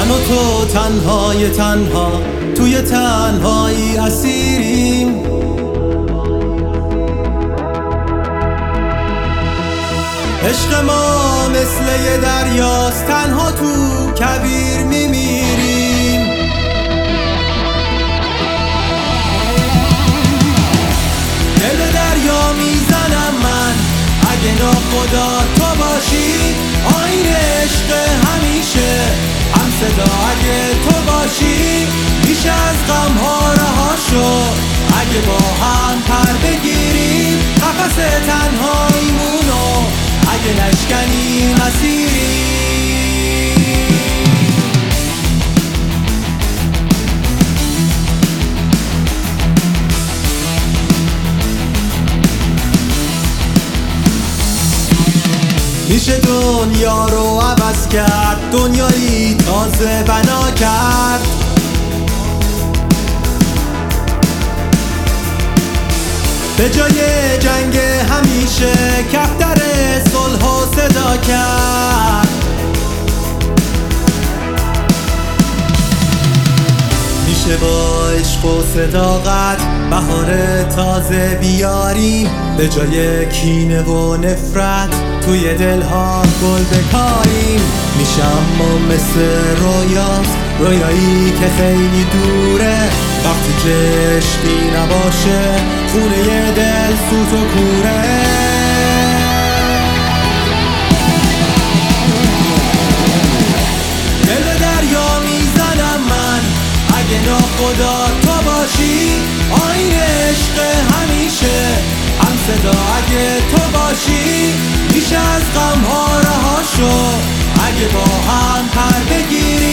من و تو تنهای تنها توی تنهایی اسیریم. عشق ما مثل یه دریاست، تنها تو کویر میمیریم. دل به دریا میزنم من اگه ناخدا تو باشی. آین عشق همیشه هم صدا اگه تو باشی. بیش از غمها رها شو اگه با هم پر بگیریم. قفس تنهاییمونو اگه نشکنی مسیری. میشه دنیا رو عوض کرد، دنیایی تازه بنا کرد. به جای جنگ همیشه کفتر صلح و صدا کرد. میشه با عشق و صداقت بهار تازه بیاریم. به جای کینه و نفرت توی دلها گل بکاریم. میشه اما مثل رویاست، رویایی که خیلی دوره. وقتی که عشقی نباشه خونه دل سوت و کوره. دل به دریا میزنم من اگه ناخدا تو باشی. آین عشق همیشه هم صدا اگه تو باشی. بیش از غمها رها شو اگه با هم پر بگیری.